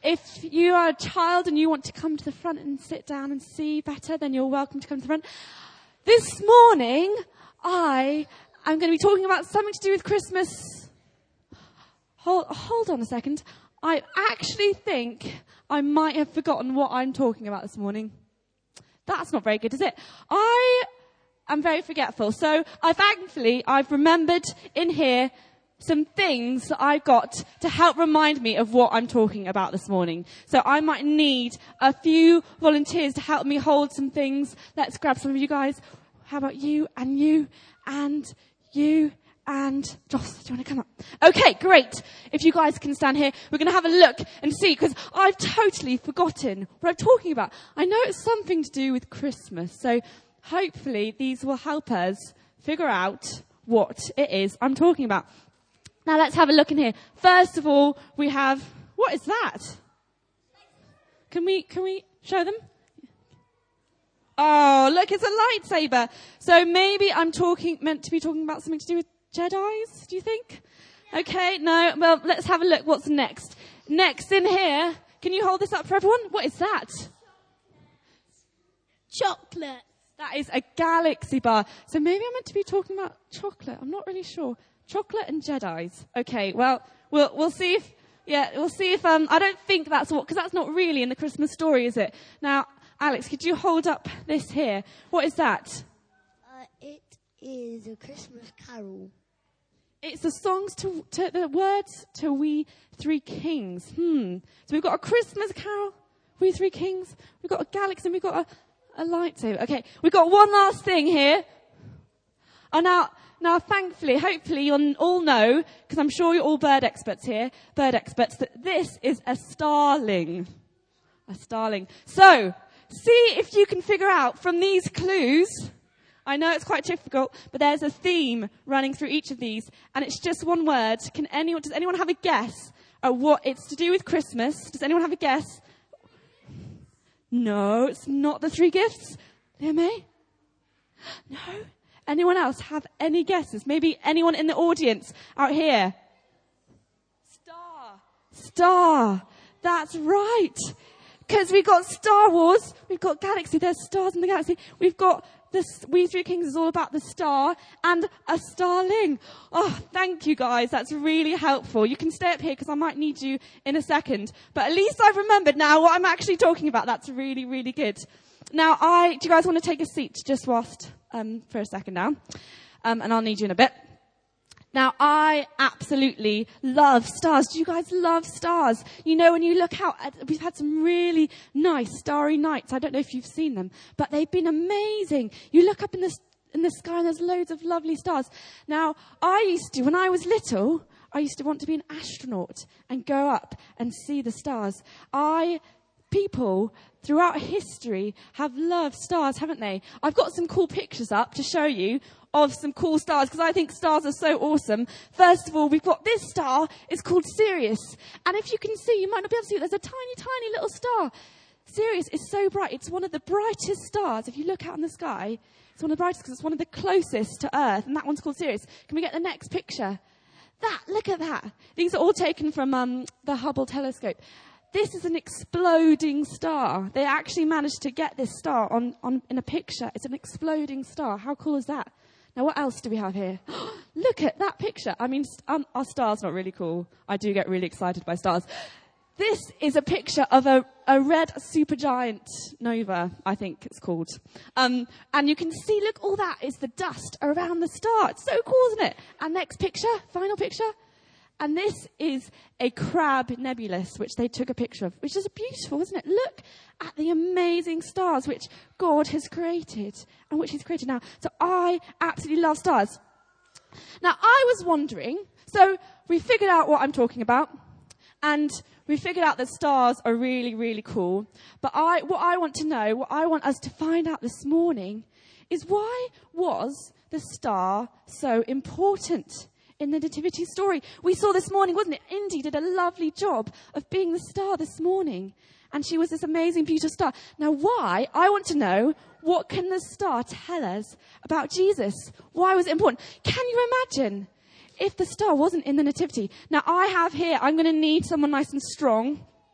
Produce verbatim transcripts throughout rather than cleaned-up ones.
if you are a child and you want to come to the front and sit down and see better, then you're welcome to come to the front. This morning, I am going to be talking about something to do with Christmas. Hold, hold on a second. I actually think I might have forgotten what I'm talking about this morning. That's not very good, is it? I am very forgetful. So I thankfully, I've remembered in here some things that I've got to help remind me of what I'm talking about this morning. So I might need a few volunteers to help me hold some things. Let's grab some of you guys. How about you and you and you and Joss? Do you want to come up? Okay, great. If you guys can stand here, we're going to have a look and see, because I've totally forgotten what I'm talking about. I know it's something to do with Christmas, so hopefully these will help us figure out what it is I'm talking about. Now let's have a look in here. First of all, we have, what is that? Can we, can we show them? Oh, look, it's a lightsaber. So maybe I'm talking, meant to be talking about something to do with Jedis, do you think? Okay, no, well, let's have a look. What's next? Next in here, can you hold this up for everyone? What is that? Chocolate. That is a galaxy bar. So maybe I'm meant to be talking about chocolate. I'm not really sure. Chocolate and Jedis. Okay, well, we'll we'll see if, yeah, we'll see if, um, I don't think that's what, because that's not really in the Christmas story, is it? Now, Alex, could you hold up this here? What is that? Uh, it is a Christmas carol. It's the songs to, to the words to We Three Kings. Hmm. So we've got a Christmas carol, We Three Kings. We've got a galaxy, and we've got a, a lightsaber. Okay, we've got one last thing here. Oh, now, now, thankfully, hopefully you'll all know, because I'm sure you're all bird experts here, bird experts, that this is a starling. A starling. So, see if you can figure out from these clues. I know it's quite difficult, but there's a theme running through each of these, and it's just one word. Can anyone, does anyone have a guess at what it's to do with Christmas? Does anyone have a guess? No, it's not the three gifts. Leah May? No? Anyone else have any guesses? Maybe anyone in the audience out here? Star. Star. That's right. Because we've got Star Wars, we've got Galaxy, there's stars in the galaxy. We've got the We Three Kings is all about the star and a starling. Oh, thank you guys. That's really helpful. You can stay up here because I might need you in a second. But at least I've remembered now what I'm actually talking about. That's really, really good. Now, I, do you guys want to take a seat just whilst, um, for a second now? Um, and I'll need you in a bit. Now, I absolutely love stars. Do you guys love stars? You know, when you look out, at, we've had some really nice starry nights. I don't know if you've seen them, but they've been amazing. You look up in the, in the sky and there's loads of lovely stars. Now, I used to, when I was little, I used to want to be an astronaut and go up and see the stars. I, people throughout history have loved stars, haven't they? I've got some cool pictures up to show you of some cool stars, because I think stars are so awesome. First of all, we've got this star. It's called Sirius. And if you can see, you might not be able to see it, there's a tiny, tiny little star. Sirius is so bright. It's one of the brightest stars. If you look out in the sky, it's one of the brightest because it's one of the closest to Earth. And that one's called Sirius. Can we get the next picture? That, look at that. These are all taken from um, the Hubble telescope. This is an exploding star. They actually managed to get this star on, on in a picture. It's an exploding star. How cool is that? Now, what else do we have here? Look at that picture. I mean, um, our star's not really cool. I do get really excited by stars. This is a picture of a, a red supergiant nova, I think it's called. Um, and you can see, look, all that is the dust around the star. It's so cool, isn't it? And next picture, final picture. And this is a Crab nebulous, which they took a picture of, which is beautiful, isn't it? Look at the amazing stars which God has created and which he's created now. So I absolutely love stars. Now, I was wondering, so we figured out what I'm talking about, and we figured out that stars are really, really cool. But I, what I want to know, what I want us to find out this morning is, why was the star so important in the nativity story? We saw this morning, wasn't it? Indy did a lovely job of being the star this morning. And she was this amazing, beautiful star. Now, why? I want to know, what can the star tell us about Jesus? Why was it important? Can you imagine if the star wasn't in the nativity? Now, I have here, I'm going to need someone nice and strong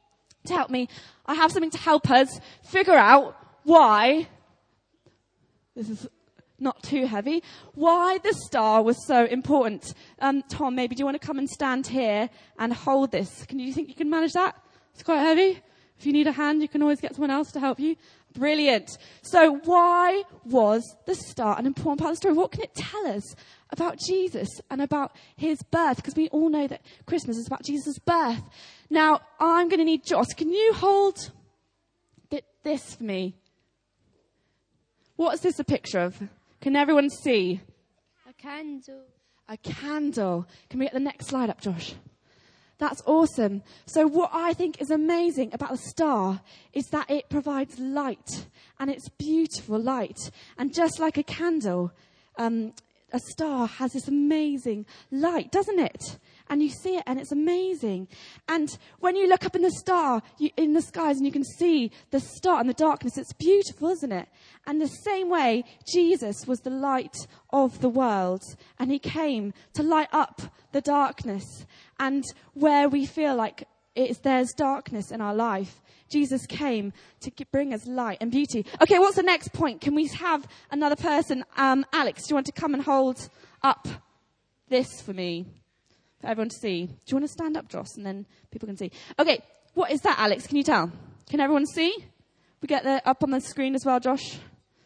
to help me, I have something to help us figure out why, this is not too heavy, why the star was so important. Um, Tom, maybe do you want to come and stand here and hold this? Can you think you can manage that? It's quite heavy. If you need a hand, you can always get someone else to help you. Brilliant. So why was the star an important part of the story? What can it tell us about Jesus and about his birth? Because we all know that Christmas is about Jesus' birth. Now, I'm going to need Joss. Can you hold th- this for me? What is this a picture of? Can everyone see? A candle. A candle. Can we get the next slide up, Josh? That's awesome. So what I think is amazing about the star is that it provides light, and it's beautiful light. And just like a candle, um, a star has this amazing light, doesn't it? And you see it, and it's amazing. And when you look up in the star, you, in the skies, and you can see the star in the darkness, it's beautiful, isn't it? And the same way, Jesus was the light of the world, and he came to light up the darkness. And where we feel like it's, there's darkness in our life, Jesus came to bring us light and beauty. Okay, what's the next point? Can we have another person? Um, Alex, do you want to come and hold up this for me? For everyone to see. Do you want to stand up, Joss, and then people can see? Okay, what is that, Alex? Can you tell? Can everyone see? We get that up on the screen as well, Josh.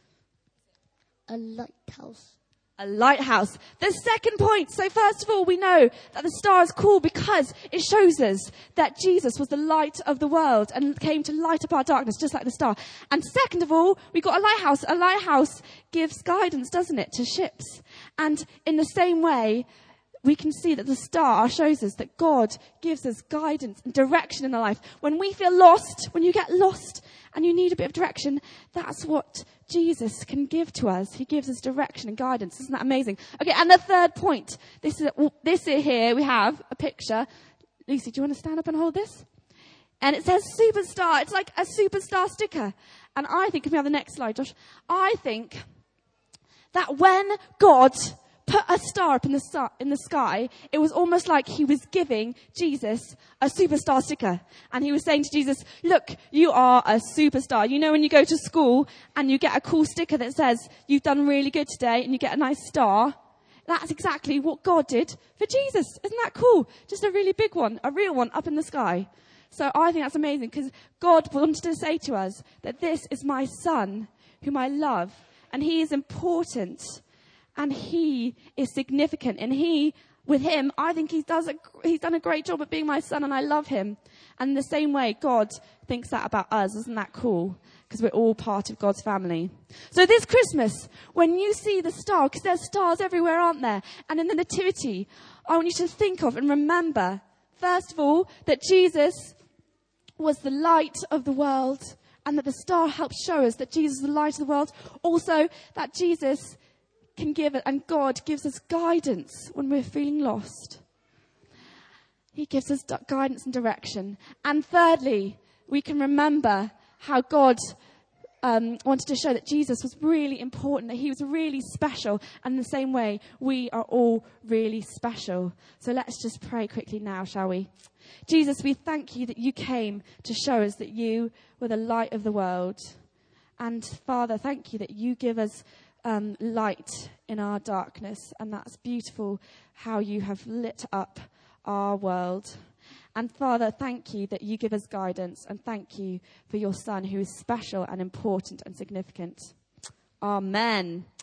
A lighthouse. A lighthouse. The second point. So first of all, we know that the star is cool because it shows us that Jesus was the light of the world and came to light up our darkness, just like the star. And second of all, we got a lighthouse. A lighthouse gives guidance, doesn't it, to ships? And in the same way, we can see that the star shows us that God gives us guidance and direction in our life. When we feel lost, when you get lost and you need a bit of direction, that's what Jesus can give to us. He gives us direction and guidance. Isn't that amazing? Okay, and the third point. This is this here, we have a picture. Lucy, do you want to stand up and hold this? And it says superstar. It's like a superstar sticker. And I think, can we have the next slide, Josh? I think that when God put a star up in the star, in the sky, it was almost like he was giving Jesus a superstar sticker. And he was saying to Jesus, look, you are a superstar. You know when you go to school and you get a cool sticker that says, you've done really good today, and you get a nice star? That's exactly what God did for Jesus. Isn't that cool? Just a really big one, a real one up in the sky. So I think that's amazing because God wanted to say to us that this is my son whom I love, and he is important. And he is significant. And he, with him, I think he does a, he's done a great job at being my son, and I love him. And in the same way, God thinks that about us. Isn't that cool? Because we're all part of God's family. So this Christmas, when you see the star, because there's stars everywhere, aren't there? And in the Nativity, I want you to think of and remember, first of all, that Jesus was the light of the world, and that the star helps show us that Jesus is the light of the world. Also, that Jesus can give it, and God gives us guidance when we're feeling lost. He gives us guidance and direction. And thirdly, we can remember how God um, wanted to show that Jesus was really important, that he was really special. And in the same way, we are all really special. So let's just pray quickly now, shall we? Jesus, we thank you that you came to show us that you were the light of the world. And Father, thank you that you give us Um, light in our darkness, and that's beautiful how you have lit up our world. And Father, thank you that you give us guidance, and thank you for your son who is special and important and significant. Amen.